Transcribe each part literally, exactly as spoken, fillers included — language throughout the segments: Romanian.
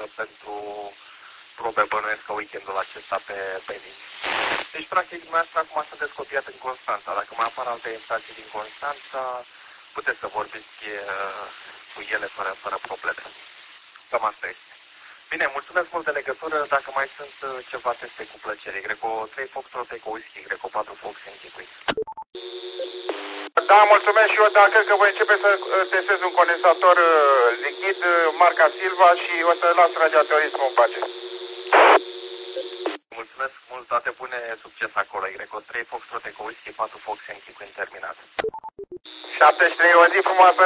pentru probe, bănuiesc că weekendul acesta pe, pe Nici. Deci, practic, dumneavoastră acum sunteți copiat în Constanța. Dacă mai apar alte instații din Constanța, puteți să vorbiți uh, cu ele fără, fără probleme. Cam asta este. Bine, mulțumesc mult de legătură. Dacă mai sunt uh, ceva teste, cu plăcere. Greco trei Foxtrot Eco Whisky, Greco patru Fox Antiquity. Da, mulțumesc și eu, dar cred că voi începe să testez un condensator lichid, marca Silva, și o să las radiatorismul în pace. Mulțumesc mult, toate bune, succes acolo. Greco trei Foxtrot Eco Whisky, patru Fox Antiquity terminat. șaptezeci și trei, o zi frumoasă!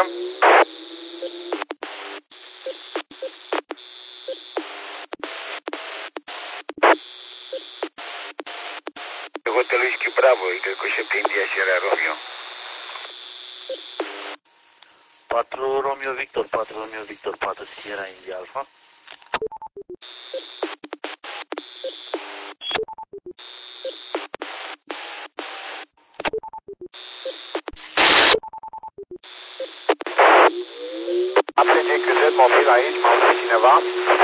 Hotel Whisky Bravo, Greco șapte India Sierra Romeo. patru Romeo Victor, patru Romeo Victor, patru Sierra India Alpha. A P G Q Z mobil aici, mă auzi cineva?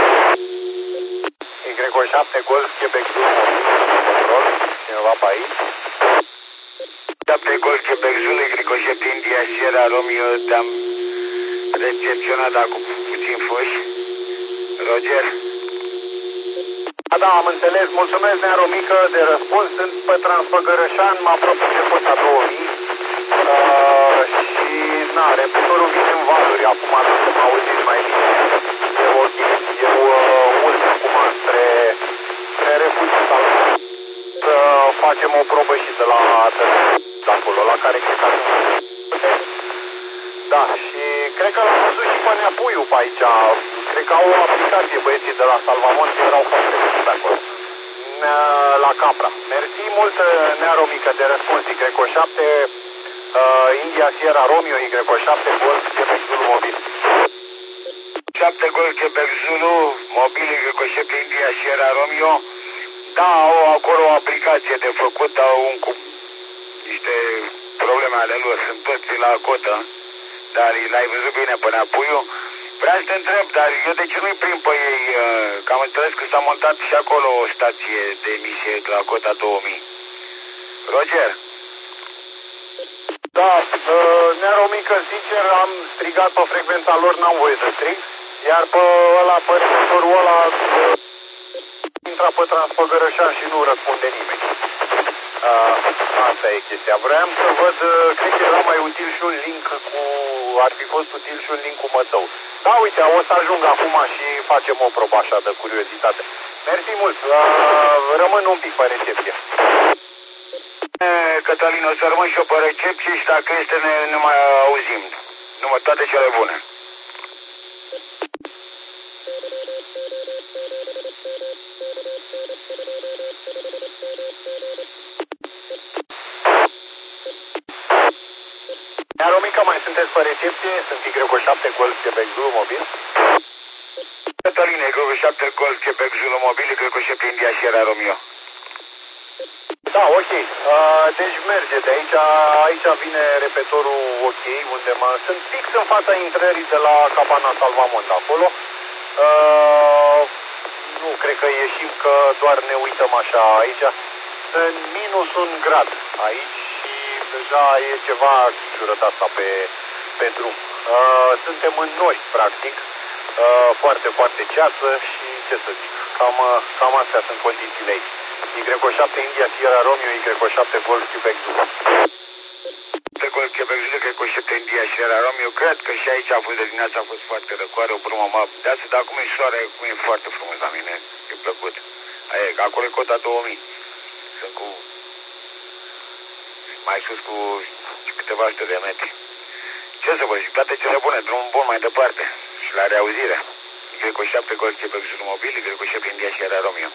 Y șapte Golf Quebec Zulu mobil, control, cineva pe aici? șapte Golf Quebec Zulu, Y șapte India Sierra Romeo, te-am recepționat acum puțin foși. Roger? Da, da, am înțeles. Mulțumesc, Nearo Mică, de răspuns. Sunt pe Transfăgărășan, mă apropie de costa două mii. Uh, și, na, repetorul vine în valuri. Acum, dacă mă auziți mai bine, e ok. Eu uh, urc acum spre, spre refugii sau să facem o probă și de la de acolo, la care cred că da, și cred că l-am văzut și pe Neapuiu pe aici. Cred că au o aplicație băieții de la Salvamont, erau foarte buni pe acolo. La Capra. Mersi mult, Nearo Mică, de răspuns. Y șapte uh, India Sierra Romeo, Y șapte Golf Quebec Zulu mobil. șapte Golf Quebec Zulu mobil, Y șapte India Sierra Romeo. Da, au acolo o aplicație de făcut, au un cu niște probleme ale lor, sunt toți la cotă. Dar l-ai văzut bine până apuiu. Vreau să te întreb, dar eu de ce nu-i prind pe ei? Că am înțeles că s-a montat și acolo o stație de emisie la cota două mii. Roger? Da, uh, Nearo Mică, sincer, am strigat pe frecvența lor, n-am voie să strig. Iar pe ăla, pe receptorul ăla, uh, intra pe Transfăgărășan și nu răspunde nimeni. Uh, asta e chestia. Vreau să văd, uh, cred că era mai util și un link cu, ar fi fost util și un link cu Mătău. Da, uite, o să ajung acum și facem o probă așa de curiozitate. Mersi mult, uh, rămân un pic pe recepție. Cătălin, o să rămân și eu pe recepție și dacă este ne, ne mai auzim. Numai toate cele bune. Nearo Mică, mai sunteți pe recepție? Sunt Y șapte Golf Quebec Zulu mobil. Cătălin, Y șapte Golf Quebec Zulu mobil, Y șapte India Sierra Romeo. Da, ok. Uh, deci merge de aici. Aici vine repetorul ok, unde mă... Sunt fix în fața intrării de la cabana Salvamont acolo. Uh, nu, cred că ieșim, că doar ne uităm așa aici. Sunt minus un grad aici și deja e ceva ciurăt asta pe, pe drum. Uh, suntem în nori, practic. Uh, foarte, foarte ceață și ce să zic. Cam, cam astea sunt condițiile aici. Y șapte India Sierra Romeo, Y șapte Golf Quebec Zulu. Golf Quebec Zulu, Y șapte India Sierra Romeo. Cred că și aici a fost de dimineața, a fost foarte răcoare, o brumă mă de asta, dar acum e soare, acum e foarte frumos la mine, e plăcut. Aia, acolo e cota două mii. Sunt cu mai sus cu câteva sute de metri. Ce să vă zic, toate cele bune, drum bun mai departe și la reauzire. Y șapte Golf Quebec Zulu mobil, Y șapte India Sierra Romeo.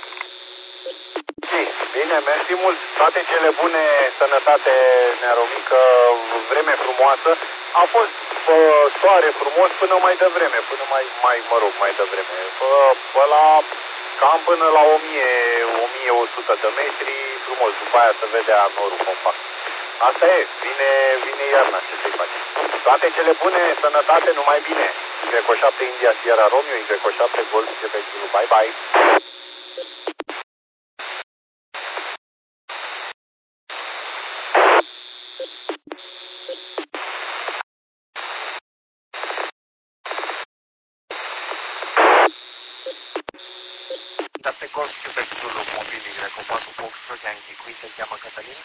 Bine, mersi mult. Toate cele bune, sănătate, Nearo Mică, vreme frumoasă. A fost pă, soare frumos până mai devreme, până mai, mai mă rog, mai devreme. Pă, pă la, cam până la o mie, o mie o sută de metri, frumos. După aia se vedea norul compact. Asta e, vine, vine iarna, ce să-i faci. Toate cele bune, sănătate, numai bine. Y șapte India Sierra Romeo, Y șapte Golf Quebec Zulu, bye bye. șapte Golf Quebec Zulu, mobil Y patru Foxtrot Yankee, cui se cheamă Cătălin?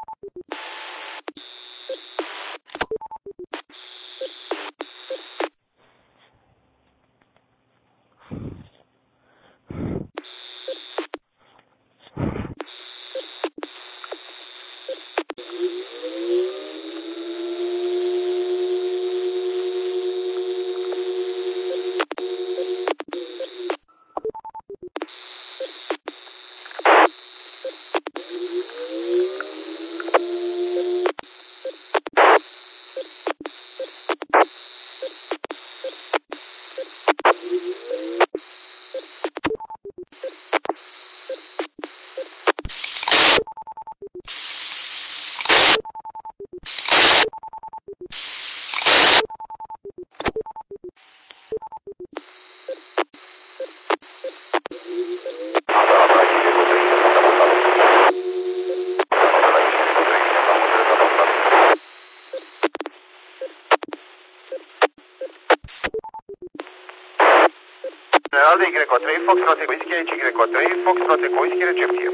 General de Y trei, Foxtrot Whisky, aici Y trei, Foxtrot Whisky, recepție.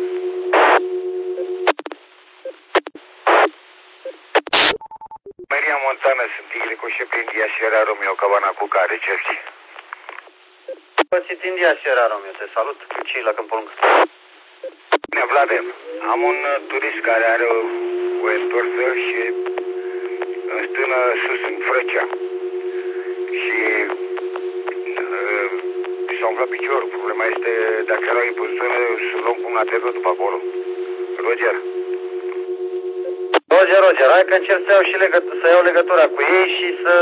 Maria Montana, sunt Y șapte India Sierra Romeo, Cabana Cuca, recepție. Pățit India Sierra Romeo, te salut, ce la Câmpul Lung? Bine, Vlade, am un turist care are o întorsă și în stână sus în Frăcea. Și uh, s-a umflat piciorul. Problema este dacă erau în poziție să luăm cum la T V după acolo. Roger. Roger, Roger, hai că încerc să iau, și legăt- să iau legătura cu ei și să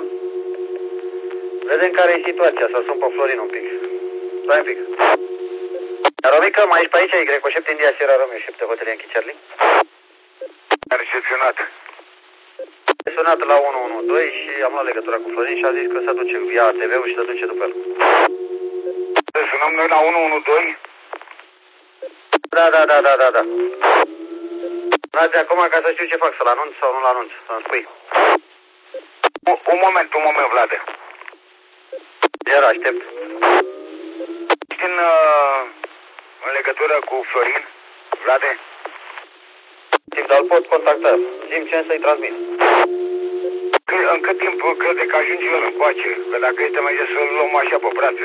vedem care e situația, să sun pe Florin un pic. Stai un pic. Romica, mai ești pe aici, Y șapte India Sierra Romeo, șapte Hotel Yankee Charlie? A recepționat. Am sunat la unu unu doi și am luat legătura cu Florin și a zis că se duce via T V-ul și se duce după el. Să sunăm noi la unu unu doi? Da, da, da, da, da, da. Dați acum ca să știu ce fac, să-l anunț sau nu-l anunț, să-mi spui. Un, un moment, un moment, Vlade. Iar aștept. Ești în, uh, în legătură cu Florin, Vlade? Timp, dar îl pot contacta. Zi-mi ce să-i transmit. În cât timp crede că ajunge el încoace? Că dacă este mai de să-l luăm așa pe brațe.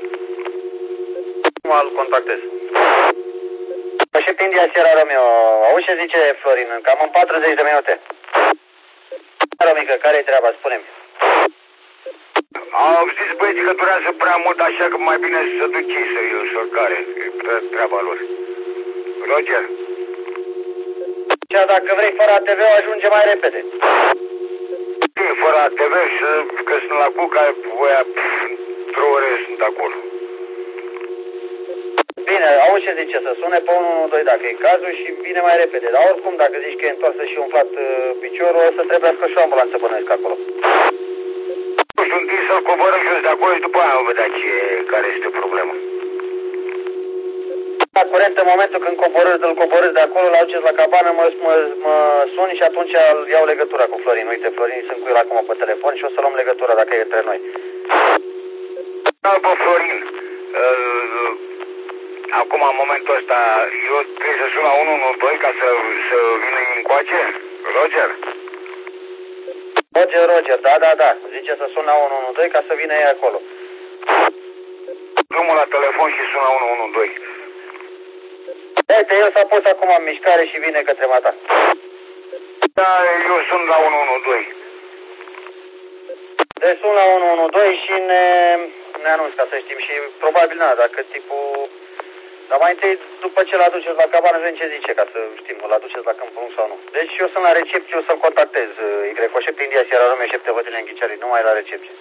Cum îl contactez? șapte India Sierra Romeo, auzi ce zice Florin, cam în patruzeci de minute. Romică, care-i treaba, spune-mi. Au zis băieții că durează prea mult, așa că mai bine să duc ei să-l care. E treaba lor. Roger. Cea, dacă vrei, fără A T V ajunge mai repede. Bine, fără A T V și că sunt la Cuca, voia, într-o ore sunt acolo. Bine, auzi ce zice, să sune pe unu unu doi dacă e cazul și vine mai repede. Dar oricum, dacă zici că e întoarsă și umflat uh, piciorul, o să trebuiască și o ambulanță bănuiesc acolo. Nu știu, întâi să-l coborăm jos de acolo și după aia o vedea ce, care este problema. La curent, în momentul când coborâți, îl coborâți de acolo, l-aduceți la cabană, mă, mă, mă suni și atunci iau legătura cu Florin. Uite, Florin, sunt cu el acum pe telefon și o să luăm legătura dacă e între noi. Da, pe Florin. Uh, acum, în momentul ăsta, eu trebuie să sun la unu unu doi ca să, să vină încoace? Roger? Roger, Roger, da, da, da. Zice să sun la unu unu doi ca să vină ei acolo. Drumul la telefon și sun la unu unu doi. Uite, el s-a pus acum în mișcare și vine către mata. Da, eu sunt la unu unu doi. Deci sun la unu unu doi și ne, ne anunț ca să știm și probabil, na, dacă tipul... Dar mai întâi, după ce l-aduceți la cabană, vedem ce zice, ca să știm, îl aduceți la Câmpul Lung sau nu. Deci eu sunt la recepție, o să-l contactez. Y șapte India Sierra Romeo, șapte Hotel Yankee Charlie, numai la recepție.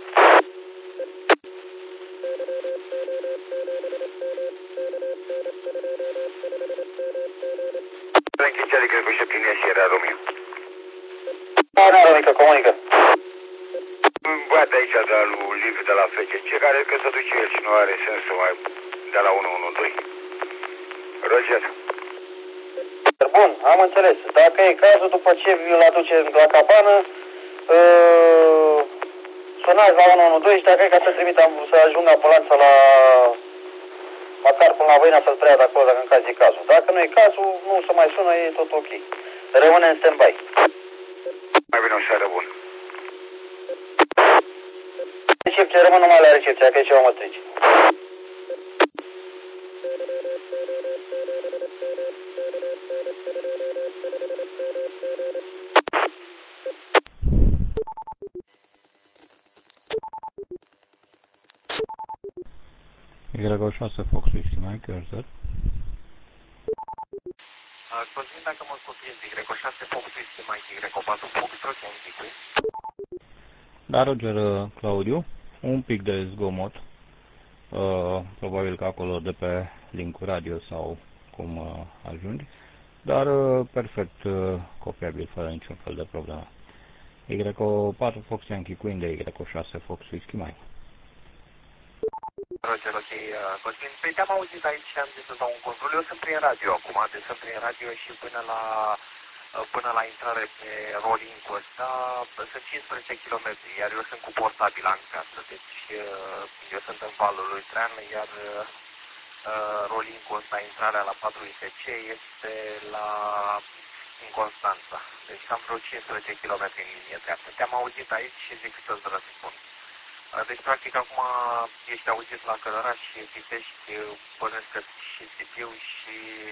Yankee Charlie, cred că șapte India Sierra Romeo. Da, da, Romică, comunică. Băiat, aici aici de la lui Liv de la F C C, care că se duce el și nu are sens să mai de la unu unu doi. Roger. Bun, am înțeles. Dacă e cazul, după ce vi-l aduce la cabană, uh, sunați la unu unu doi și dacă e ca să trimit, să ajungă ambulanța la măcar până la Văina să-l preia de acolo, dacă în caz e cazul. Dacă nu e cazul, nu se mai sună, e tot ok. Rămâne în stand-by. Mai bine o seară bună. Recepție, rămân numai la recepție, că e ceva mă strici. Y șase Fox șaisprezece Mike, Erzat. Cosmin, dacă mă copiezi Y șase Fox șaisprezece Mike, Y patru Fox șaisprezece. Da, Roger, Claudiu, un pic de zgomot, uh, probabil că acolo de pe link radio sau cum uh, ajungi, dar uh, perfect uh, copiabil, fără niciun fel de problemă. Y patru Fox Yankee Queen de Y șase Fox Whiskey Mike. Roger, ok, Cosmin, păi te-am auzit aici și am zis să dau un control. Eu sunt prin radio acum, deci sunt prin radio și până la, până la intrare pe rolling-ul ăsta sunt cincisprezece kilometri, iar eu sunt cu portabil în casă, deci eu sunt în valul lui Trean, iar uh, rolling-ul ăsta, intrarea la patru I F C este la în Constanța, deci am vreo cincisprezece kilometri în linie dreaptă. Te-am auzit aici și zic să-ți răspund. Deci, practic, acum ești auzit la Călăraș și citești, bănesc că și Sibiu și,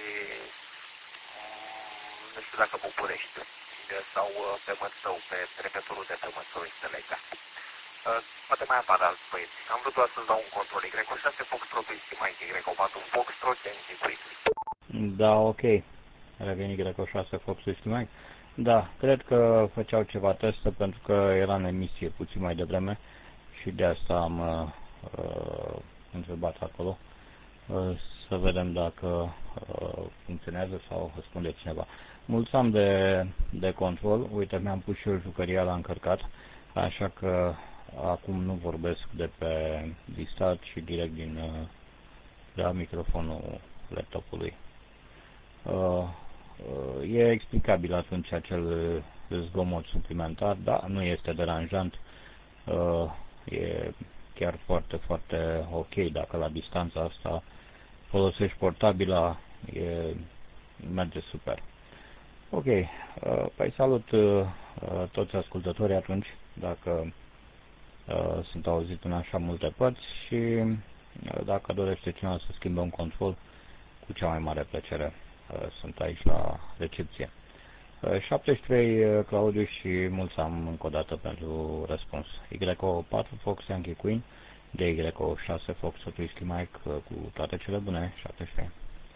nu știu dacă București, sau pe Măsău, pe trecătorul de pe Măsău este legat. Poate mai apar alți băieți. Am vrut doar să-ți dau un control. Y șase Foxtrot mai Y patru Foxtrot Antiquit. Da, ok. Reveni Y șase Fox șaisprezece mai. Da, cred că făceau ceva teste pentru că era în emisie puțin mai devreme. Și de asta am uh, întrebat acolo uh, să vedem dacă uh, funcționează sau răspunde cineva. Mulțumim de, de control. Uite, mi-am pus și eu jucăria la încărcat, așa că acum nu vorbesc de pe distat și direct din uh, de la microfonul laptopului. Uh, uh, e explicabil atunci acel zgomot suplimentar, da, nu este deranjant. Uh, E chiar foarte, foarte ok dacă la distanța asta folosești portabila, e, merge super. Ok, păi salut toți ascultătorii atunci, dacă sunt auzit în așa multe părți și dacă dorește cineva să schimbe un control, cu cea mai mare plăcere sunt aici la recepție. șaptezeci și trei Claudiu și mulțumim încă o dată pentru răspuns. Y patru Fox Yankee Queen de Y șase Fox Whiskey Mike cu toate cele bune. șaptezeci și trei.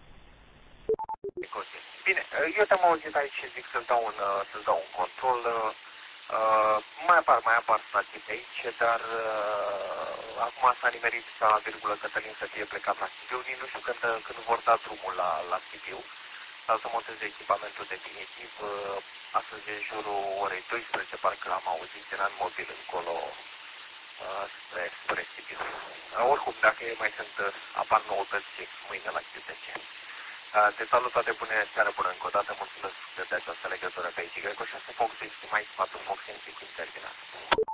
Bine, eu te-am auzit aici și zic să-ți dau un, să-ți dau un control. Uh, mai apar, mai apar stații pe aici, dar uh, acum s-a nimerit și la virgulă Cătălin să fie plecat la Sibiu. Nici nu știu când, când vor da drumul la, la Sibiu. Să monteze echipamentul definitiv. Astăzi e în jurul orei douăsprezece, parcă l-am auzit, era în mobil încolo spre, spre Sibiu. Oricum, dacă mai sunt, apar noutăți mâine la Q T C. Te salut, toate bune, seară bună încă o dată, mulțumesc de această legătură pe aici. Y șase Fox, mai patru Fox, în terminat.